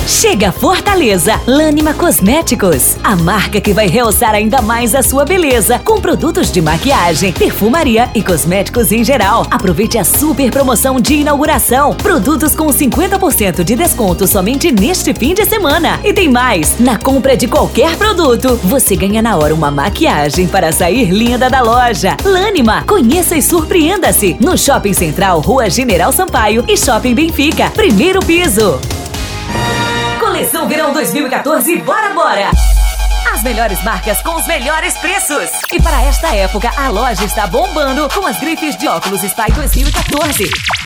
Chega Fortaleza, Lânima Cosméticos, a marca que vai realçar ainda mais a sua beleza, com produtos de maquiagem, perfumaria e cosméticos em geral. Aproveite a super promoção de inauguração, produtos com 50% de desconto somente neste fim de semana. E tem mais, na compra de qualquer produto, você ganha na hora uma maquiagem para sair linda da loja. Lânima, conheça e surpreenda-se no Shopping Central, Rua General Sampaio e Shopping Benfica, primeiro piso. Coleção Verão 2014, bora! As melhores marcas com os melhores preços. E para esta época, a loja está bombando com as grifes de óculos Spy 2014.